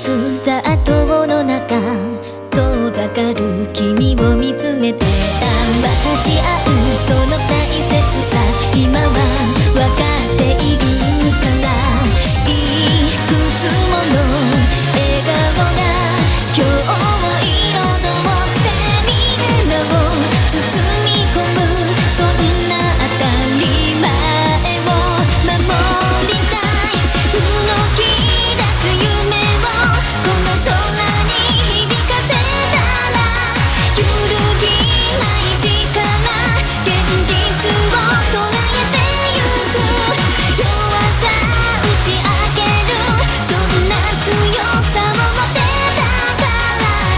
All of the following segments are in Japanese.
す雑踏の中遠ざかる君を見つめてた。分かち合うその大切さ今は分かっているから、いくつもの笑顔が今日を彩ってみんなを包み込む、そんな当たり前を守りたい。動き出す夢をこの空に響かせたら、揺るぎない力現実を捉えてゆく。弱さ打ち明けるそんな強さを持てたから、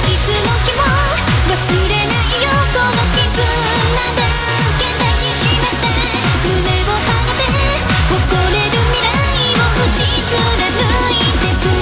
いつの日も忘れないよこの絆だけ抱きしめて、胸を張って誇れる未来を打ち貫いてく。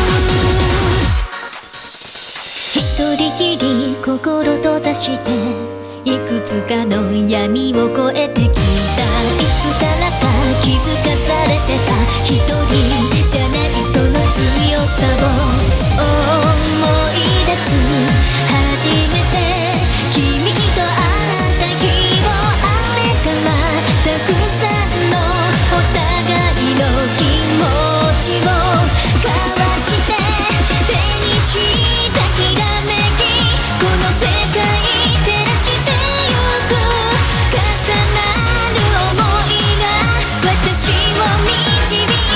一人きり心閉ざしていくつかの闇を越えてきた。いつからか気づかされてた一人じゃないその強さを思い出す。初めて君と会った日をあれからたくさんのお互いの気持ちを交わして手にしたきらめき、この世界照らしてゆく。重なる想いが私を導いて